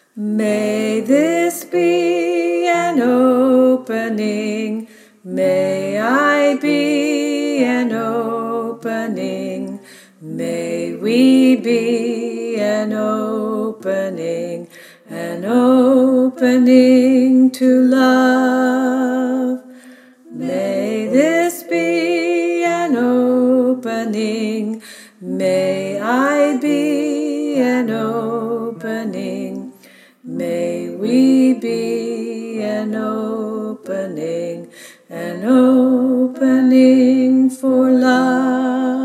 May this be an opening. May I be an opening. May we be an opening to love. May this be an opening. May I be an opening. May we be an opening for love.